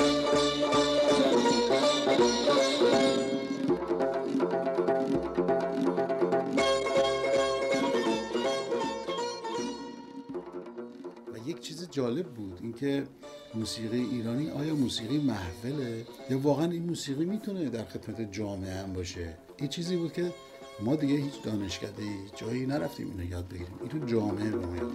یک چیز جالب بود اینکه موسیقی ایرانی آیا موسیقی محفله یا واقعا این موسیقی میتونه در خدمت جامعه هم باشه. این چیزی بود که ما دیگه هیچ دانشکده جایی نرفتیم اینو یاد بگیریم. این تو جامعه رو میاد.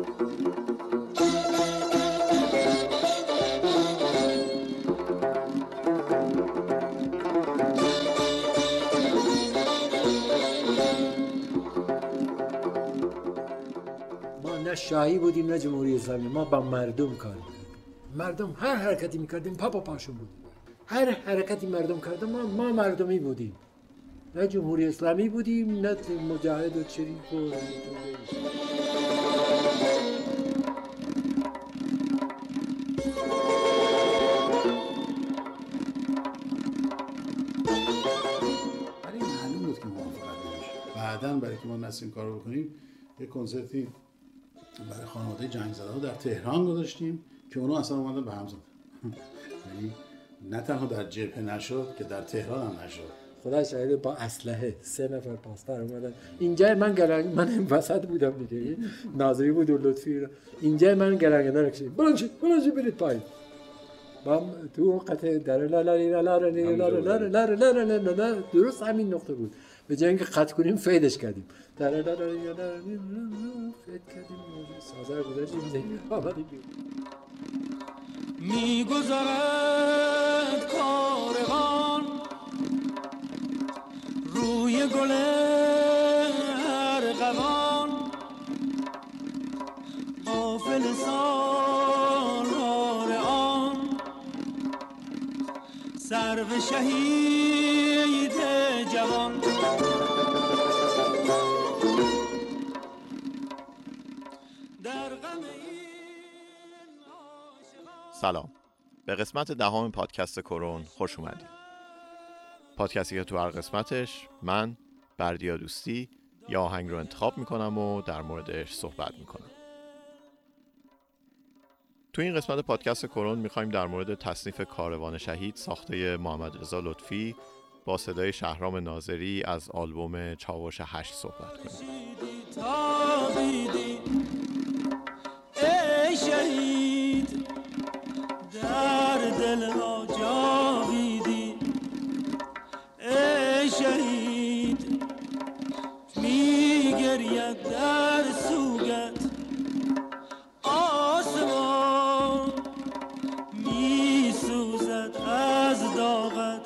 نه شاهی بودیم نه جمهوری اسلامی، ما با مردم کار میکردیم. مردم هر حرکتی میکردیم پا پاشون بودیم. هر حرکتی مردم کردن ما مردمی بودیم. نه جمهوری اسلامی بودیم نه مجاهد و چریک و ولی معلوم بود که موافقت نمیشه. بعداً برای که ما نسیم کارو بکنیم یه کنسرتی برای خانواده جنگ زده ها در تهران گذاشتیم که اونا اصلا اومدن به هم زدن. یعنی نه تنها در جبهه نشد که در تهران هم نشد. خدا شاهد با اسلحه 3 نفر پاسدار اومدن اینجا. من وسط بودم دیگه، ناظری بود و لطفی. اینجا من گرانگدار کشید بلند برید پایین. با تو اون قطعه در لا درست همین نقطه بود. به جای اینکه قطع کنیم فیدش کردیم. فید کردیم سازر گذاشتیم زنگ آمدیم. میگذرد کاروان روی گل ارغوان، غافل سالار آن سرو شهید جوان. سلام، به قسمت 10 پادکست کرون خوش اومدید. پادکستی که تو هر قسمتش من بردیا دوستی یا آهنگ رو انتخاب میکنم و در موردش صحبت میکنم. تو این قسمت پادکست کرون میخوایم در مورد تصنیف کاروان شهید ساخته محمد رضا لطفی با صدای شهرام ناظری از آلبوم چاوش 8 صحبت کنیم. ای شهید در دل ما جاویدی، ای شهید میگرید در سوگت آسمان، میسوزد از داغت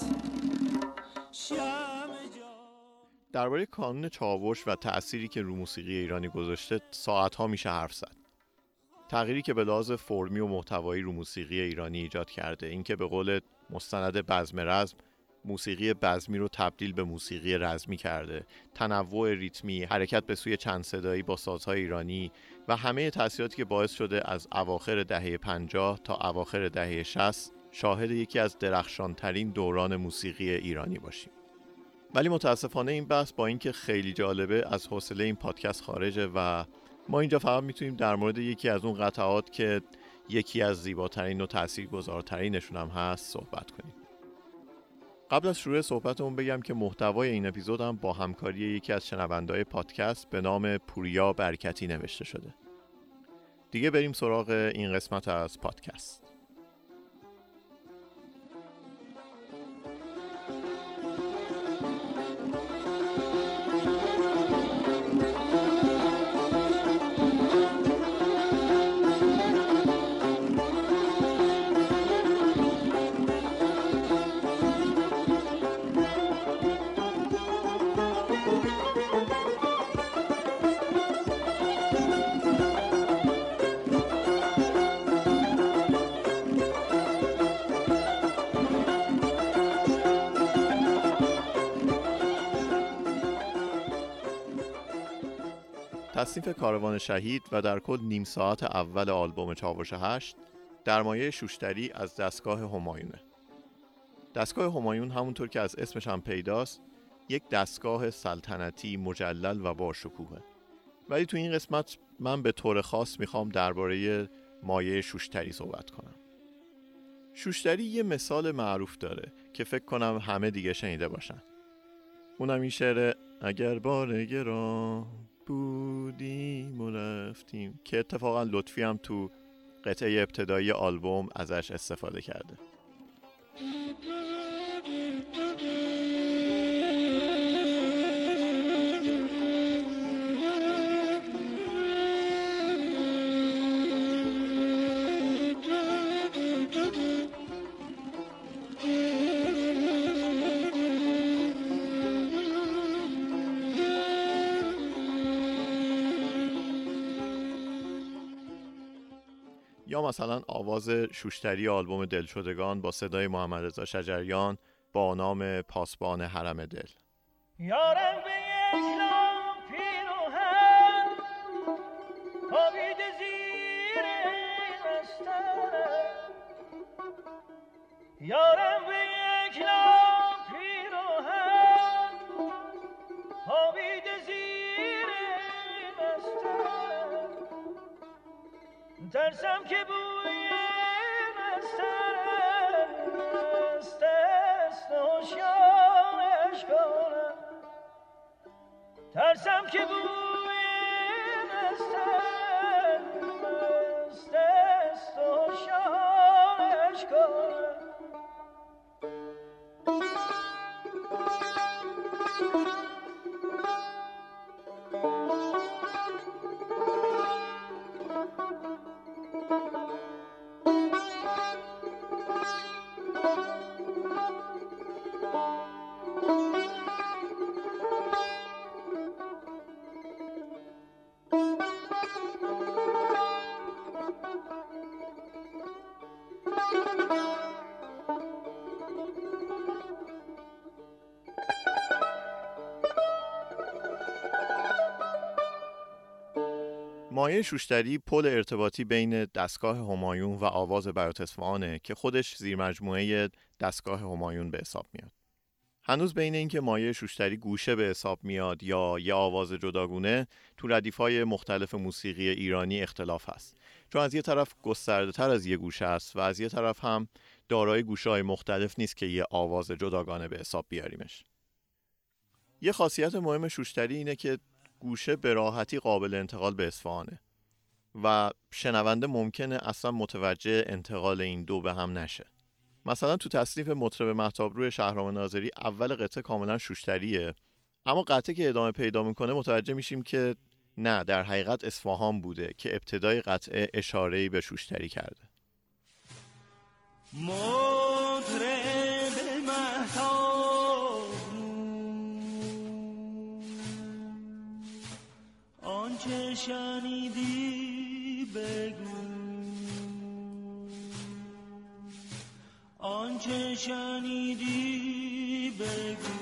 شمع جان. درباره کانون چاوش و تأثیری که رو موسیقی ایرانی گذاشته ساعت‌ها میشه حرف زد. تغییری که به لحاظ فرمی و محتوایی رو موسیقی ایرانی ایجاد کرده، این که به قول مستند بزم رزم موسیقی بزمی رو تبدیل به موسیقی رزمی کرده، تنوع ریتمی، حرکت به سوی چند صدایی با سازهای ایرانی و همه تأثیراتی که باعث شده از اواخر دهه 50 تا اواخر دهه 60 شاهد یکی از درخشانترین دوران موسیقی ایرانی باشیم. ولی متاسفانه این بحث با اینکه خیلی جالبه از حوصله این پادکست خارجه و ما اینجا فقط میتونیم در مورد یکی از اون قطعات که یکی از زیباترین و تاثیرگذارترینشون هم هست صحبت کنیم. قبل از شروع صحبتمون بگم که محتوای این اپیزود هم با همکاری یکی از شنونده‌های پادکست به نام پوریا برکتی نوشته شده. دیگه بریم سراغ این قسمت از پادکست. تصنیف کاروان شهید و در کل نیم ساعت اول آلبوم چاوش 8 در مایه شوشتری از دستگاه همایونه. دستگاه همایون همونطور که از اسمش هم پیداست یک دستگاه سلطنتی مجلل و با شکوهه. ولی تو این قسمت من به طور خاص میخوام درباره مایه شوشتری صحبت کنم. شوشتری یه مثال معروف داره که فکر کنم همه دیگه شنیده باشن. اونم این شعر اگر بار راه بودیم و رفتیم که اتفاقا لطفی هم تو قطعه ابتدایی آلبوم ازش استفاده کرده. یا مثلا آواز شوشتری آلبوم دلشدگان با صدای محمد رضا شجریان با نام پاسبان حرم دل. یارم به یک لام پیراهن خوابیده زیر مسترم، یارم به یک لام پیراهن خوابیده زیر مسترم، ترسم که بوی مسترم مست است هوشیارش کنم، ترسم که بوی مسترم مست است هوشیارش کنم. مایه شوشتری پل ارتباطی بین دستگاه همایون و آواز بیات اصفهانه که خودش زیر مجموعه دستگاه همایون به حساب میاد. هنوز بین این که مایه شوشتری گوشه به حساب میاد یا یه آواز جداگونه تو ردیف‌های مختلف موسیقی ایرانی اختلاف هست. چون از یه طرف گسترده‌تر از یه گوشه است و از یه طرف هم دارای گوشه‌های مختلف نیست که یه آواز جداگانه به حساب بیاریمش. یه خاصیت مهم شوشتری اینه که گوشه به راحتی قابل انتقال به اصفهانه و شنونده ممکنه اصلا متوجه انتقال این دو به هم نشه. مثلا تو تصنیف مطرب مهتابرو شهرام ناظری اول قطعه کاملا شوشتریه، اما قطعه که ادامه پیدا میکنه متوجه میشیم که نه، در حقیقت اصفهان بوده که ابتدای قطعه اشاره‌ای به شوشتری کرده. مطرب مهتابرو آنچه شنیدی بگو، آنچه شنیدی بگو.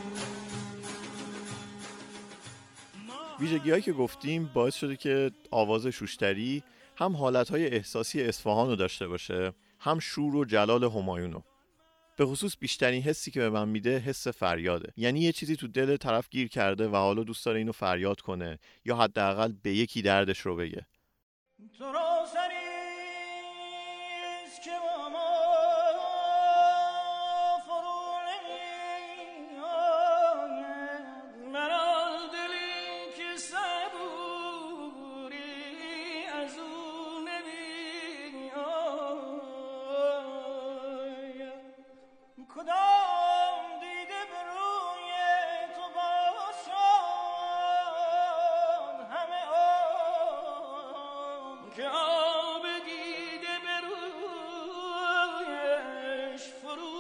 ویژگی‌هایی که گفتیم باعث شده که آواز شوشتری هم حالتهای احساسی اصفهان رو داشته باشه، هم شور و جلال همایونو. به خصوص بیشترین حسی که به من میده حس فریاده، یعنی یه چیزی تو دل طرف گیر کرده و حالا دوست داره اینو فریاد کنه یا حداقل به یکی دردش رو بگه. تو را سریست که با ما فرو نمی‌آید، مرا دلی که صبوری از او نمی‌آید. کدام دیده به روی تو باز شد همه آن که آب دیده به رویش فرو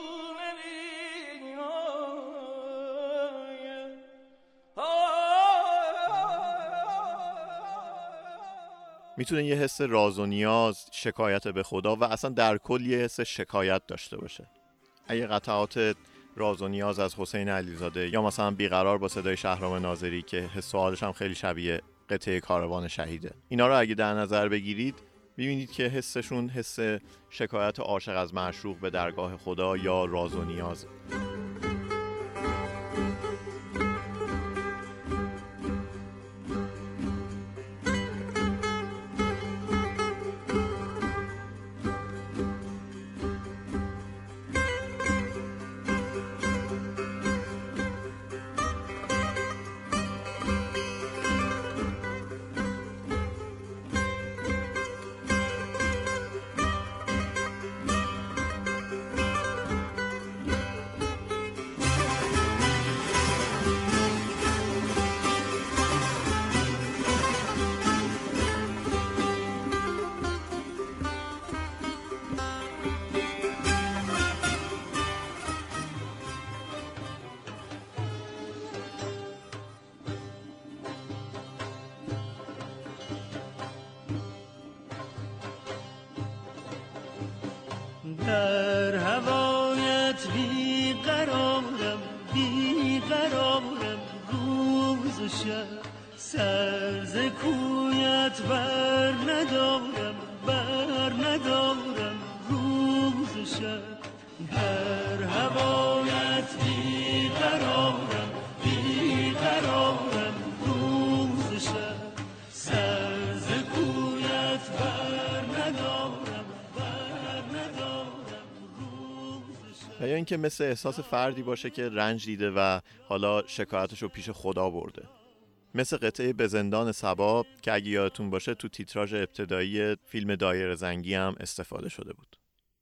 نمی‌آید. میتونه یه حس راز و نیاز، شکایت به خدا و اصلا در کل یه حس شکایت داشته باشه. اگه قطعات راز و نیاز از حسین علیزاده یا مثلا بیقرار با صدای شهرام ناظری که حس و حالش هم خیلی شبیه قطعه کاروان شهیده، اینا رو اگه در نظر بگیرید می‌بینید که حسشون حس شکایت عاشق از معشوق به درگاه خدا یا راز و نیاز. بیقرارم بیقرارم روز و شب سر ز کویت بر ندارم روز و شب در هوایت بیقرارم روز و شب سر ز کویت بر ندارم و یا اینکه مثل احساس فردی باشه که رنج دیده و حالا شکایتش رو پیش خدا برده. مثل قطعه به زندان صبا که اگه یادتون باشه تو تیتراژ ابتدایی فیلم دایره زنگی هم استفاده شده بود.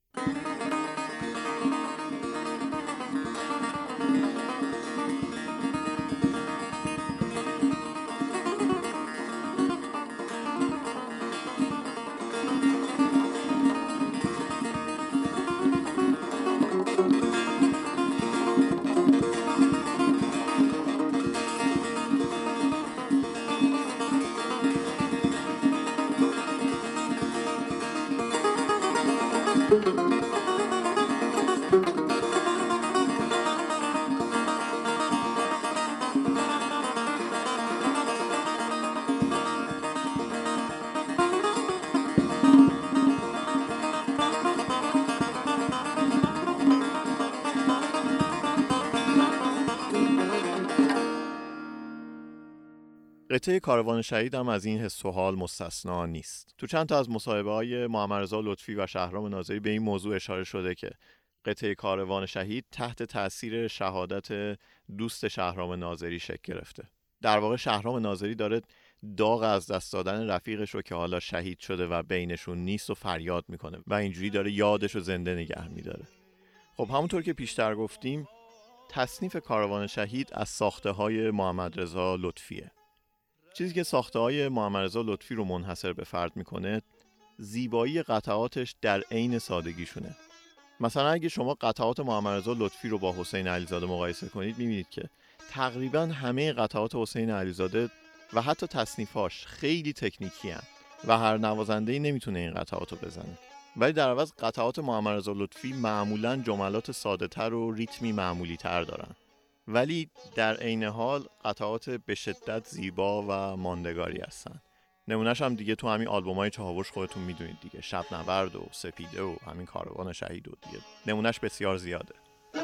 قطعه کاروان شهید هم از این حس و حال مستثنا نیست. تو چند تا از مصاحبه‌های محمدرضا لطفی و شهرام ناظری به این موضوع اشاره شده که قطعه کاروان شهید تحت تأثیر شهادت دوست شهرام ناظری شکل گرفته. در واقع شهرام ناظری داره داغ از دست دادن رفیقش رو که حالا شهید شده و بینشون نیست و فریاد میکنه و اینجوری داره یادش رو زنده نگه میداره. خب همونطور که پیشتر گفتیم تصنیف کاروان شهید از ساخته‌های محمدرضا لطفیه. چیزی که ساخته‌های محمدرضا لطفی رو منحصر به فرد میکنه زیبایی قطعاتش در عین سادگیشونه. مثلا اگه شما قطعات محمدرضا لطفی رو با حسین علیزاده مقایسه کنید می‌بینید که تقریباً همه قطعات حسین علیزاده و حتی تصنیفاش خیلی تکنیکی هستند و هر نوازنده‌ای نمیتونه این قطعات رو بزنه. ولی در عوض قطعات محمدرضا لطفی معمولاً جملات ساده‌تر و ریتمی معمولی‌تر دارن. ولی در عین حال قطعات به شدت زیبا و ماندگاری هستن. نمونهش هم دیگه تو همین آلبومای چاوش خودتون میدونید دیگه، شب نورد و سپیده و همین کاروان شهید و دیگه نمونهش بسیار زیاده.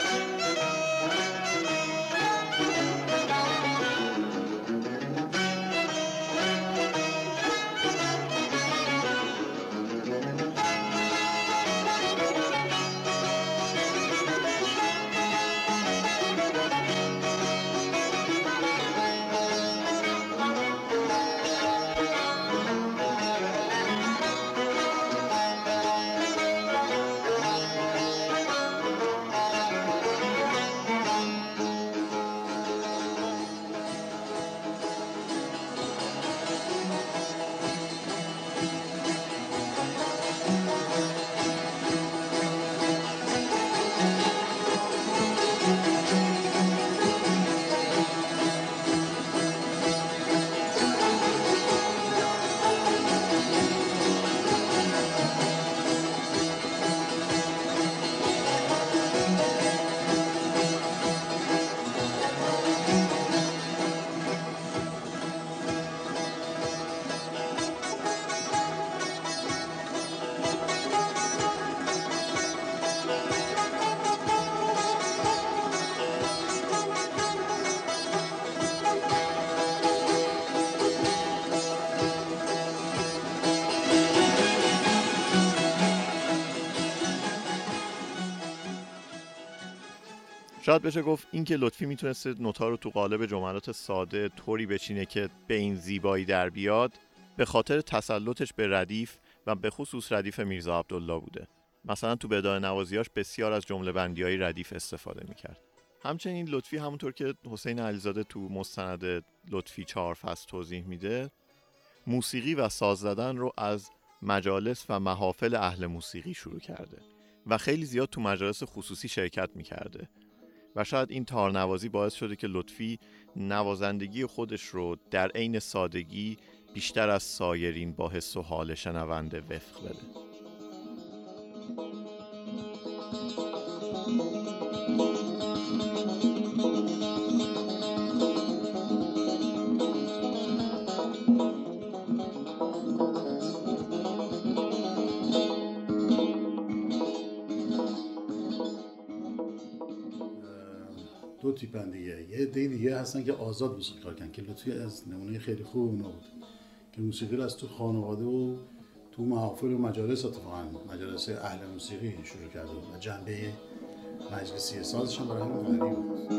شاید بشه گفت این که لطفی میتونسته نوتا رو تو قالب جملات ساده طوری بچینه که به این زیبایی در بیاد به خاطر تسلطش به ردیف و به خصوص ردیف میرزا عبدالله بوده. مثلا تو بدایه نوازیاش بسیار از جمله بندی‌های ردیف استفاده میکرد. همچنین لطفی همونطور که حسین علیزاده تو مستند لطفی 4 فصل توضیح میده موسیقی و ساز زدن رو از مجالس و محافل اهل موسیقی شروع کرده و خیلی زیاد تو مجالس خصوصی شرکت میکرده و شاید این تارنوازی باعث شده که لطفی نوازندگی خودش رو در عین سادگی بیشتر از سایرین با حس و حال شنونده وفق بده. دو تیپن دیگه. یه عده دیگه هستن که آزاد موسیقی کار کردن که لطفی از نمونه خیلی خوب اونا بود که موسیقی رو از تو خانواده و تو محافل و مجالس، اتفاقا مجالس اهل موسیقی شروع کرده و جنبه مجلسی سازش هم برای همین غنی بود.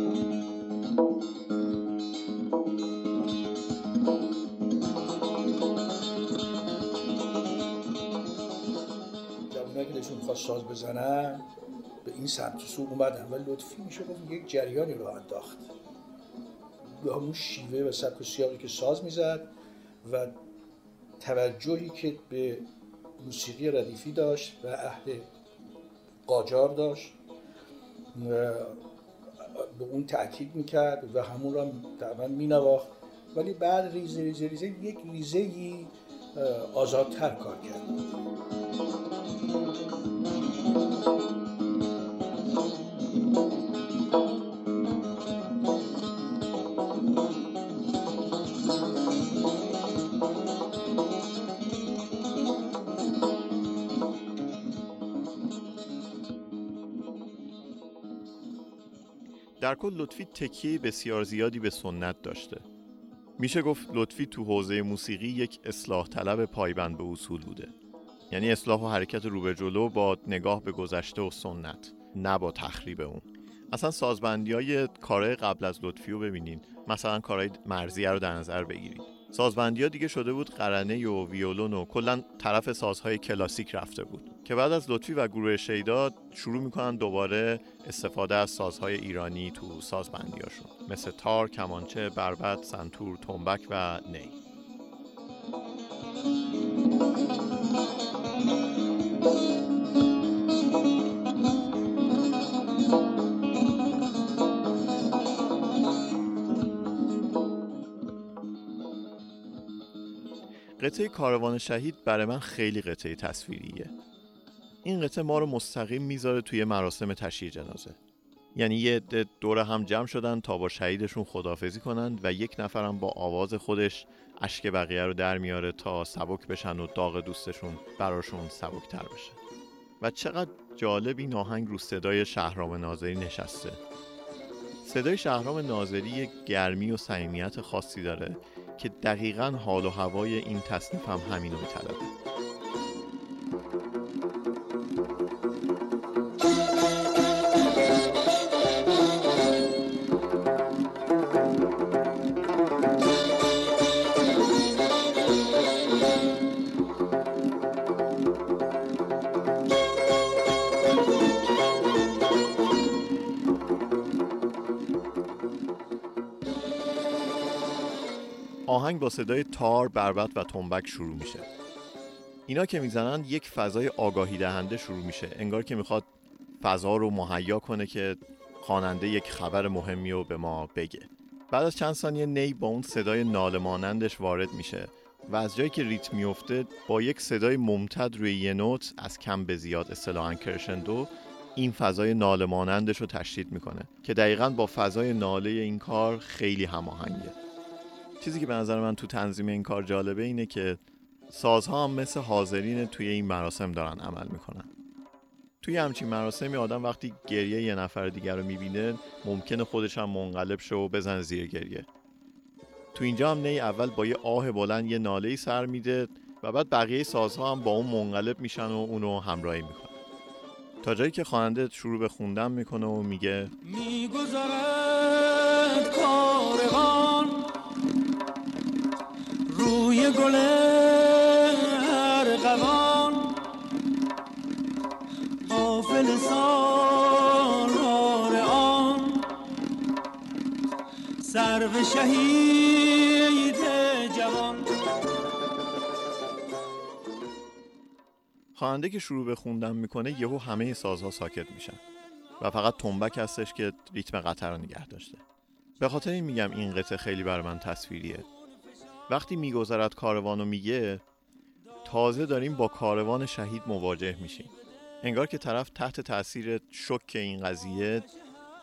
جوانایی که داشتون می‌خواست ساز بزنن به این سمت و سو اومدن و لطفی میشه گفت یک جریانی رو انداخت به همون شیوه و سبک و سیاقی که ساز میزد و توجهی که به موسیقی ردیفی داشت و اهل قاجار داشت به اون تأکید میکرد و همون رو طبعا مینواخت، ولی بعد ریزه یک ریزه‌ای آزادتر کار کرد. در کل لطفی تکیه بسیار زیادی به سنت داشته. میشه گفت لطفی تو حوزه موسیقی یک اصلاح طلب پایبند به اصول بوده. یعنی اصلاح و حرکت رو به جلو با نگاه به گذشته و سنت، نه با تخریب اون. اصلا سازبندی‌های کارهای قبل از لطفی رو ببینین، مثلا کارهای مرضیه رو در نظر بگیرید. سازبندی‌ها دیگه شده بود قرنه و ویولون و کلاً طرف سازهای کلاسیک رفته بود که بعد از لطفی و گروه شیدا شروع میکنن دوباره استفاده از سازهای ایرانی تو سازبندی‌هاشون، مثل تار، کمانچه، بربط، سنتور، تنبک و نی. قطعه کاروان شهید برای من خیلی قطعه تصویریه. این قطعه ما رو مستقیم میذاره توی مراسم تشییع جنازه. یعنی یه عده دور هم جمع شدن تا با شهیدشون خداحافظی کنند و یک نفرم با آواز خودش اشک بقیه رو در میاره تا سبک بشن و داغ دوستشون براشون سبکتر بشه. و چقدر جالب این آهنگ رو صدای شهرام ناظری نشسته. صدای شهرام ناظری یک گرمی و صمیمیت خاصی داره که دقیقاً حال و هوای این تصنیف هم همینو میطلبه. آهنگ با صدای تار، بربط و تنبک شروع میشه. اینا که میزنن یک فضای آگاهی دهنده شروع میشه، انگار که میخواد فضا رو مهیا کنه که خواننده یک خبر مهمی رو به ما بگه. بعد از چند ثانیه نی با اون صدای ناله مانندش وارد میشه و از جایی که ریتم میفته با یک صدای ممتد روی یه نوت از کم به زیاد، اصطلاحاً کرشندو، این فضای ناله مانندش رو تشدید میکنه که دقیقاً با فضای ناله این کار خیلی هماهنگه. چیزی که به نظر من تو تنظیم این کار جالبه اینه که سازها هم مثل حاضرین توی این مراسم دارن عمل میکنن. توی همچین مراسمی آدم وقتی گریه یه نفر دیگر رو میبینه ممکنه خودش هم منقلب شه و بزنه زیر گریه. تو اینجا هم نی اول با یه آه بلند یه ناله‌ای سر میده و بعد بقیه سازها هم با اون منقلب میشن و اونو همراهی میکنن تا جایی که خواننده شروع به خوندن میکنه و میگه میگذرد کاروان روی گل ارغوان غافل سالار آن سرو شهید جوان. خواننده که شروع به خوندن میکنه یهو همه سازها ساکت میشن و فقط تنبک هستش که ریتم قطعه رو نگه داشته. به خاطر این میگم این قطعه خیلی برای من تصویریه. وقتی میگذرد کاروانو میگه تازه داریم با کاروان شهید مواجه میشیم. انگار که طرف تحت تاثیر شوک این قضیه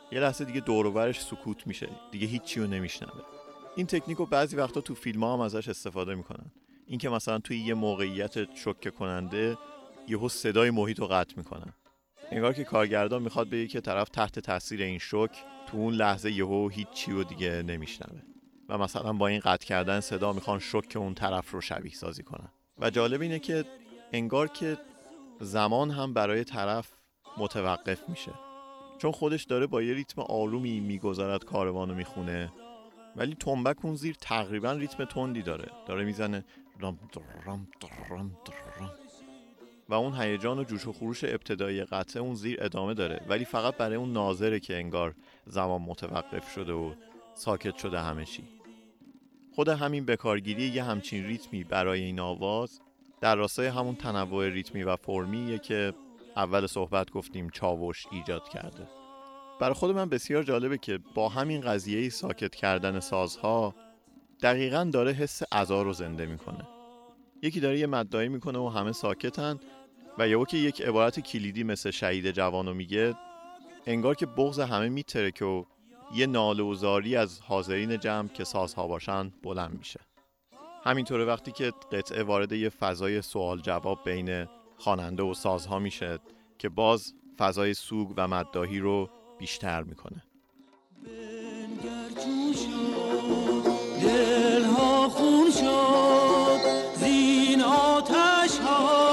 یه لحظه دیگه دور و برش سکوت میشه، دیگه هیچی رو نمیشنوه. این تکنیک رو بعضی وقتا تو فیلم‌ها هم ازش استفاده میکنن. این که مثلا توی یه موقعیت شوکه کننده یهو صدای محیط رو قطع میکنن. انگار که کارگردان میخواد بگه که طرف تحت تاثیر این شوک تو اون لحظه یهو هیچی رو دیگه نمیشنوه و مثلا با این قطع کردن صدا میخوان شوک اون طرف رو شبیه سازی کنن. و جالب اینه که انگار که زمان هم برای طرف متوقف میشه، چون خودش داره با یه ریتم آرومی میگذارد کاروانو میخونه، ولی تنبک اون زیر تقریبا ریتم تندی داره میزنه رام درام درام درام و اون هیجان و جوش و خروش ابتدایی قطعه اون زیر ادامه داره، ولی فقط برای اون ناظره که انگار زمان متوقف شده و ساکت شده همه چی. خود همین بکارگیری یه همچین ریتمی برای این آواز در راستای همون تنوع ریتمی و فرمیه که اول صحبت گفتیم چاوش ایجاد کرده. برای خود من بسیار جالبه که با همین قضیه ساکت کردن سازها دقیقاً داره حس عزا رو زنده میکنه. یکی داره یه مدعی میکنه و همه ساکتن و یهو که یک عبارت کلیدی مثل شهید جوانو میگه، انگار که بغض همه میترکه و یه ناله و زاری از حاضرین جمع که سازها باشن بلند میشه. همینطوره وقتی که قطعه وارد یه فضای سوال جواب بین خواننده و سازها میشه که باز فضای سوگ و مداحی رو بیشتر میکنه. بنگر چون شد دلها خون شد زین آتش ها،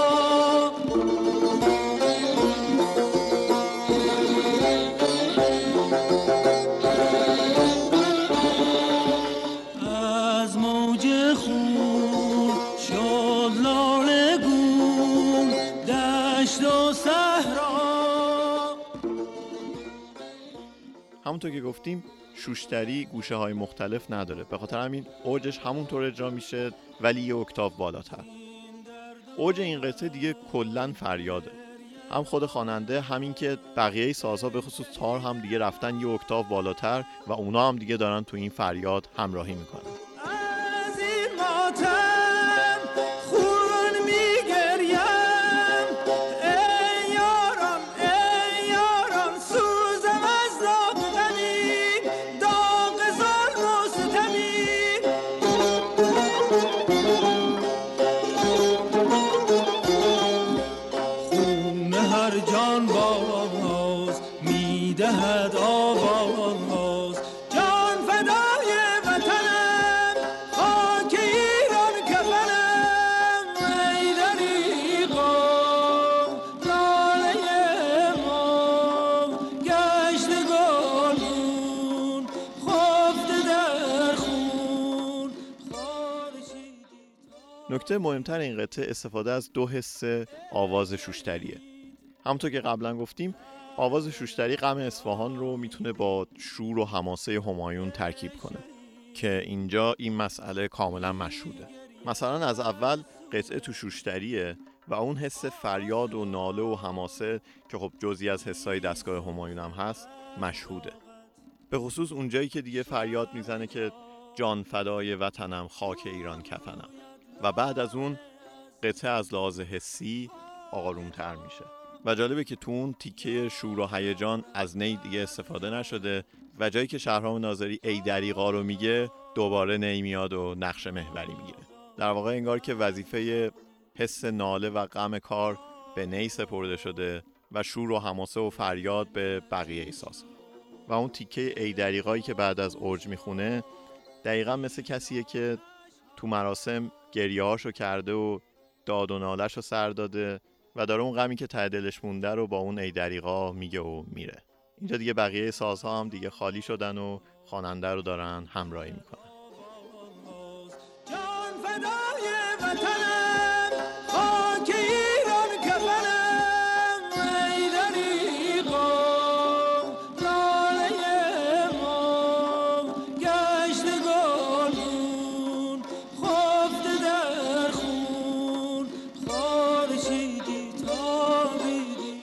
از موج خون شد لاله گون دشت و صحرا. همونطور که گفتیم شوشتری گوشه های مختلف نداره، به خاطر همین اوجش همونطور اجرا میشه ولی یه اکتاو بالاتر. اوج این قطعه دیگه کلن فریاده، هم خود خواننده همین که بقیه سازها به خصوص تار هم دیگه رفتن یه اکتاو بالاتر و اونا هم دیگه دارن تو این فریاد همراهی میکنن. از این ماتم خون میگریم ای یاران سوزم از داغ غمین داغ ظلم و ستمین. خون هر جان باز میدهد آواز، جان فدای وطنم خاک ایران کفنم. ای دریغا لاله ما گشت گلگون خفته در خون خارشیدی. نکته مهمتر این قطعه استفاده از دو حس آواز شوشتریه. همونطور که قبلا گفتیم آواز شوشتری غم اصفهان رو میتونه با شور و حماسه همایون ترکیب کنه که اینجا این مسئله کاملا مشهوده. مثلا از اول قطعه تو شوشتریه و اون حس فریاد و ناله و حماسه که خب جزئی از حسای دستگاه همایون هم هست مشهوده، به خصوص اونجایی که دیگه فریاد میزنه که جان فدای وطنم خاک ایران کفنم و بعد از اون قطعه از لحاظ حسی آرومتر میشه. و جالبه که تو اون تیکه شور و هیجان از نی دیگه استفاده نشده و جایی که شهرام ناظری ای دریغا رو میگه دوباره نی میاد و نقش محوری میگیره. در واقع انگار که وظیفه حس ناله و غم کار به نی سپرده شده و شور و حماسه و فریاد به بقیه ساز. و اون تیکه ای دریغایی که بعد از اوج میخونه دقیقا مثل کسیه که تو مراسم گریه‌هاشو کرده و داد و ناله‌شو سر داده و داره اون غمی که ته دلش مونده رو با اون ای دریغا میگه و میره. اینجا دیگه بقیه سازها هم دیگه خالی شدن و خواننده رو دارن همراهی میکنن. جان فدای وطنم خاک ایران کفنم. ای دریغا لاله ما گشت گلگون خفته در خون خارشیدی تابیدی.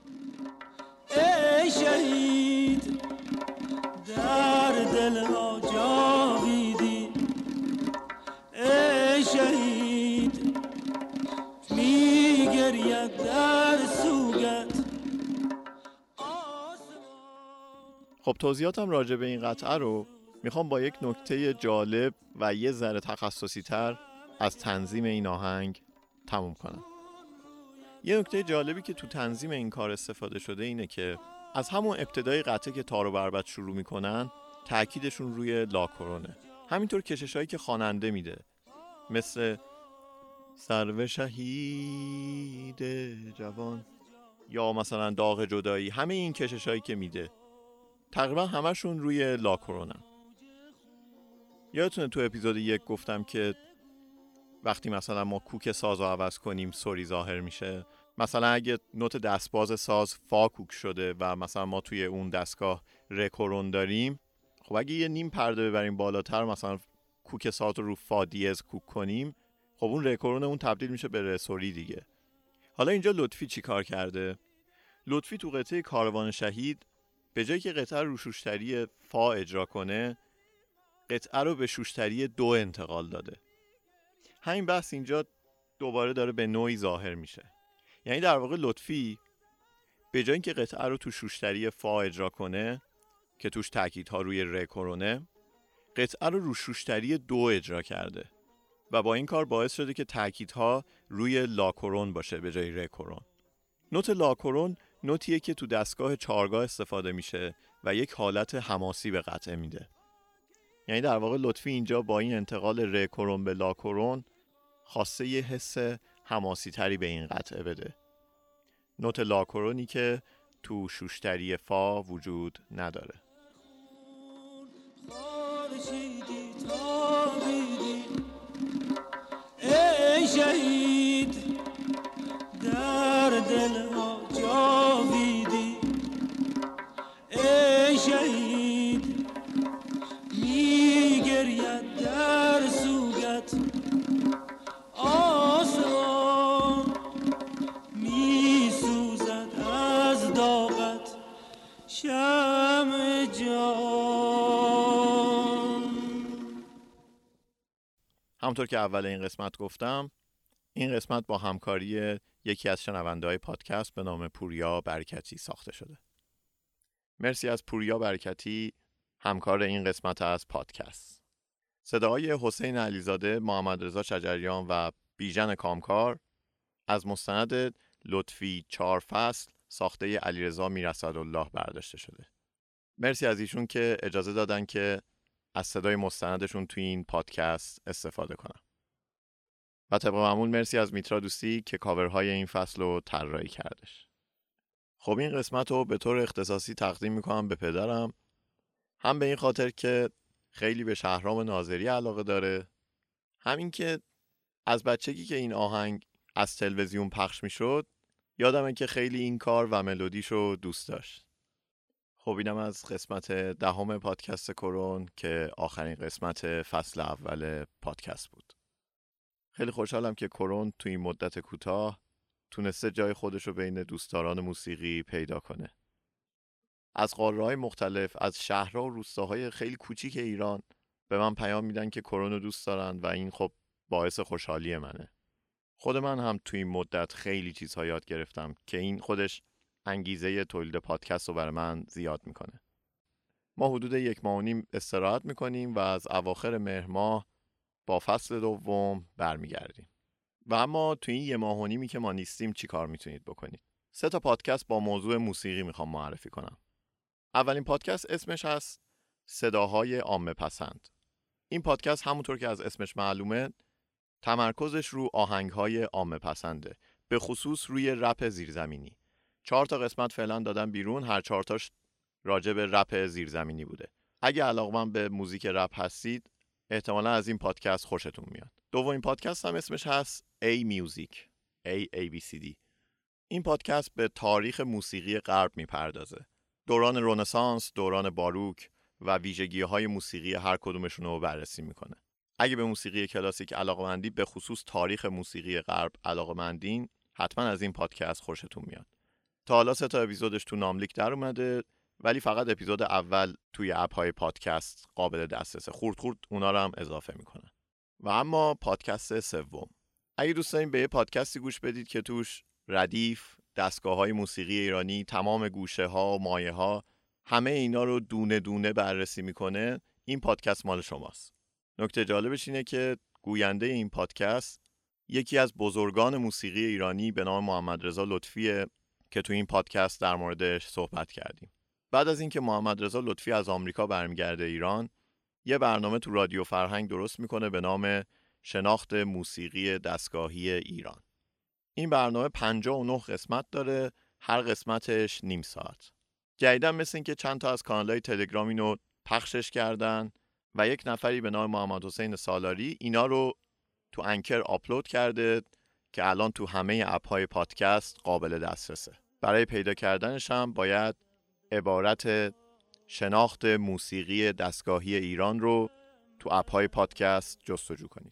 ای شهید در دل ما جاویدی. ای شهید میگرید در سوگت. خب توضیحاتم راجع به این قطعه رو میخوام با یک نکته جالب و یه ذره تخصصی تر از تنظیم این آهنگ تموم کنم. یه نکته جالبی که تو تنظیم این کار استفاده شده اینه که از همون ابتدای قطعه که تار و بربط شروع میکنن تأکیدشون روی لاکرونه. همینطور کششایی که خواننده میده مثل سرو شهید جوان یا مثلا داغ جدایی، همه این کششایی که میده تقریبا همشون روی لاکرونن. یادتونه تو اپیزود 1 گفتم که وقتی مثلا ما کوک ساز رو عوض کنیم سوری ظاهر میشه. مثلا اگه نوت دستباز ساز فا کوک شده و مثلا ما توی اون دستگاه رکورون داریم، خب اگه یه نیم پرده ببریم بالاتر، مثلا کوک ساز رو فا دیز کوک کنیم، خب اون رکورون اون تبدیل میشه به رسوری دیگه. حالا اینجا لطفی چی کار کرده؟ لطفی تو قطعه کاروان شهید به جایی که قطعه رو شوشتری فا اجرا کنه، قطعه رو به شوشتری دو انتقال داده. همین بحث اینجا دوباره داره به نوعی ظاهر میشه. یعنی در واقع لطفی به جای اینکه قطعه رو تو شوشتری فا اجرا کنه که توش تاکیدها روی رکورونه، قطعه رو شوشتری دو اجرا کرده و با این کار باعث شده که تاکیدها روی لاکورون باشه به جای رکورون. نوت لاکورون نوتیه که تو دستگاه چهارگاه استفاده میشه و یک حالت حماسی به قطعه میده. یعنی در واقع لطفی اینجا با این انتقال رکورون به لاکورون خواسته یه حس حماسی تری به این قطعه بده. نوت لاکورونی که تو شوشتری فا وجود نداره. ای شهید در دل ما جاویدی، ای شهید میگرید در سوگت آسمان، میسوزد از داغت شمع جان. همونطور که اول این قسمت گفتم، این قسمت با همکاری یکی از شنونده‌های پادکست به نام پوریا برکتی ساخته شده. مرسی از پوریا برکتی، همکار این قسمت از پادکست. صداهای حسین علیزاده، محمد رضا شجریان و بیژن کامکار از مستند لطفی 4 فصل ساخته علیرضا میراسدالله برداشته شده. مرسی از ایشون که اجازه دادن که از صدای مستندشون توی این پادکست استفاده کنم. و طبق معمول مرسی از میترا دوستی که کاورهای این فصل رو طراحی کردش. خب این قسمت رو به طور اختصاصی تقدیم میکنم به پدرم، هم به این خاطر که خیلی به شهرام ناظری علاقه داره، همین که از بچگی که این آهنگ از تلویزیون پخش میشد یادمه که خیلی این کار و ملودیشو دوست داشت. خب اینم از قسمت 10 پادکست کرون که آخرین قسمت فصل اول پادکست بود. خیلی خوشحالم که کرون تو این مدت کوتاه تونسته جای خودشو بین دوستداران موسیقی پیدا کنه. از قاره‌های مختلف، از شهرها و روستاهای خیلی کوچیک ایران به من پیام میدن که کرون رو دوست دارن و این خب باعث خوشحالی منه. خود من هم تو این مدت خیلی چیزها یاد گرفتم که این خودش انگیزه تولید پادکست رو برای من زیاد میکنه. ما حدود 1.5 ماه استراحت میکنیم و از اواخر مهر ماه با فصل دوم برمیگردیم. و اما تو این 1.5 ماه که ما نیستیم چی کار میتونید بکنید؟ 3 پادکست با موضوع موسیقی میخوام معرفی کنم. اولین پادکست اسمش هست صداهای عامه پسند. این پادکست همونطور که از اسمش معلومه تمرکزش رو آهنگهای عامه پسنده، به خصوص روی رپ زیرزمینی. 4 قسمت فعلا دادم بیرون، هر 4 تاش راجع به رپ زیرزمینی بوده. اگه علاقه‌مند به موزیک رپ هستید احتمالا از این پادکست خوشتون میاد. دومین پادکست هم اسمش هست A Music ABCD. این پادکست به تاریخ موسیقی غرب میپردازه. دوران رنسانس، دوران باروک و ویژگی‌های موسیقی هر کدومشون رو بررسی میکنه. اگه به موسیقی کلاسیک علاقه‌مندی، به خصوص تاریخ موسیقی غرب علاقه‌مندین، حتما از این پادکست خوشتون میاد. تا حالا 3 اپیزودش تو ناملیک در اومده، ولی فقط اپیزود اول توی اپ‌های پادکست قابل دسترسه. خورد اونا رو هم اضافه میکنن. و اما پادکست سوم. اگه دوست دارین به یه پادکستی گوش بدید که توش ردیف، دستگاه‌های موسیقی ایرانی، تمام گوشه‌ها و مایه‌ها همه اینا رو دونه دونه بررسی میکنه، این پادکست مال شماست. نکته جالبش اینه که گوینده این پادکست یکی از بزرگان موسیقی ایرانی به نام محمد رضا لطفیه که تو این پادکست در موردش صحبت کردیم. بعد از اینکه محمد رضا لطفی از آمریکا برمیگرده ایران، یه برنامه تو رادیو فرهنگ درست میکنه به نام شناخت موسیقی دستگاهی ایران. این برنامه 59 قسمت داره، هر قسمتش نیم ساعت. جدیداً مثل این که چند تا از کانال‌های تلگرام اینو پخشش کردن و یک نفری به نام محمد حسین سالاری اینا رو تو انکر آپلود کرده که الان تو همه اپ‌های پادکست قابل دسترسه. برای پیدا کردنش هم باید عبارت شناخت موسیقی دستگاهی ایران رو تو اپ‌های پادکست جستجو کنید.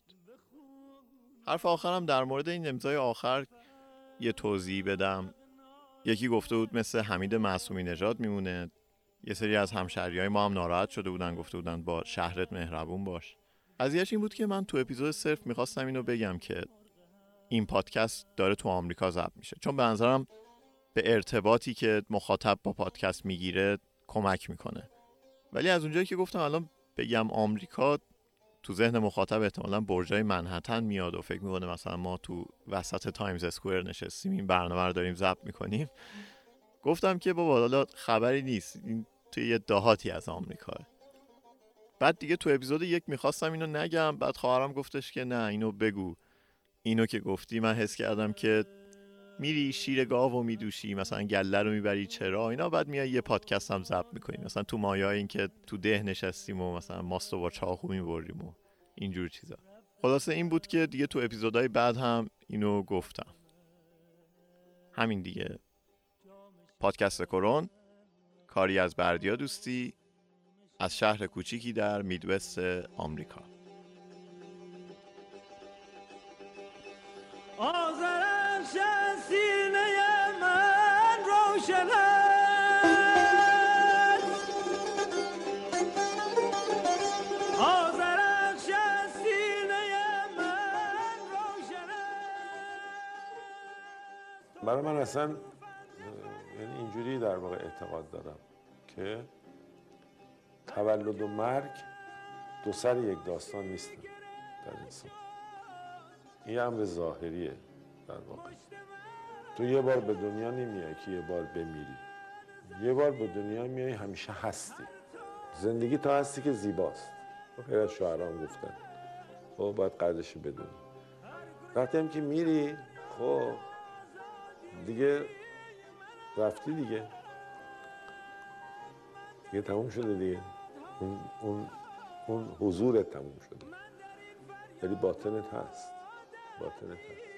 حرف آخرم در مورد این امضای آخر یه توضیح بدم. یکی گفته بود مثل حمید معصومی نژاد میمونه. یه سری از همشهریای ما هم ناراحت شده بودن، گفته بودن با شهرت مهربون باش. قضیه‌اش این بود که من تو اپیزود صرف میخواستم اینو بگم که این پادکست داره تو آمریکا ضبط میشه، چون به نظرم به ارتباطی که مخاطب با پادکست میگیره کمک میکنه. ولی از اونجایی که گفتم الان بگم آمریکا، تو ذهن مخاطب احتمالاً برجای منهتن میاد و فکر میکنه مثلا ما تو وسط تایمز اسکوئر نشستیم این برنامه رو داریم ضبط میکنیم. گفتم که بابا حالا خبری نیست، این توی یه دهاتی از آمریکاه. بعد دیگه تو اپیزود 1 میخواستم اینو نگم، بعد خواهرم گفتش که نه اینو بگو. اینو که گفتی من حس کردم که میری شیر گاو و میدوشی، مثلا گله رو میبری چرا اینا، بعد میای یه پادکست هم ضبط میکنیم مثلا تو مایه‌ای این که تو ده نشستیم و مثلا ماستو با چاقو میبریم و اینجور چیزا. خلاصه این بود که دیگه تو اپیزودهای بعد هم اینو گفتم. همین دیگه. پادکست کرون، کاری از بردیا دوستی، از شهر کوچیکی در میدوست آمریکا. آذرش سینه من روشن است، آذرش سینه من روشن است. برای من اصلا یعنی اینجوری در واقع اعتقاد دارم که تولد و مرگ دو سر یک داستان نیستن در انسان. این امر ظاهریه در واقع. تو یه بار به دنیا نمیای که یه بار بمیری، یه بار به دنیا میای همیشه هستی. زندگی تا هستی که زیباست، خیلی از شاعران گفتن. خب باید قدرش بدونی. وقتی هم که میری خب دیگه رفتی دیگه تموم شده دیگه. اون حضورت تموم شده، ولی باطنت هست.